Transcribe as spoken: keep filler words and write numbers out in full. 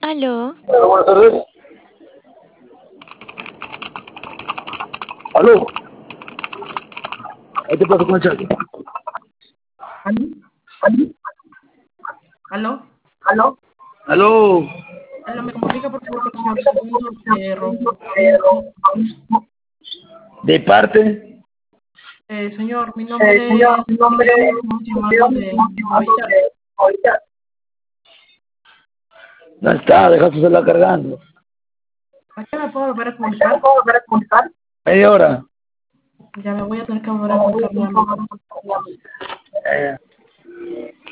Aló, Hola, buenas tardes. Aló, ahí te paso con el chat. ¿Aló? ¿Aló? Aló. Aló. Aló, ¿me comunica por favor con el señor Segundo eh, Ro- De parte. eh, señor, mi Eh, nombre señor, es mi nombre Miguel, es estamos llamando Mateo, de estamos llamando Movistar. de ahorita. No está, deja su celular cargando. ¿A qué me puedo volver a ¿Ya me comunicar? puedo volver a comunicar? Media hora. Ya me voy a tener que Ya volver a me voy a comunicar tener que nuevamente. volver a comunicar. Eh,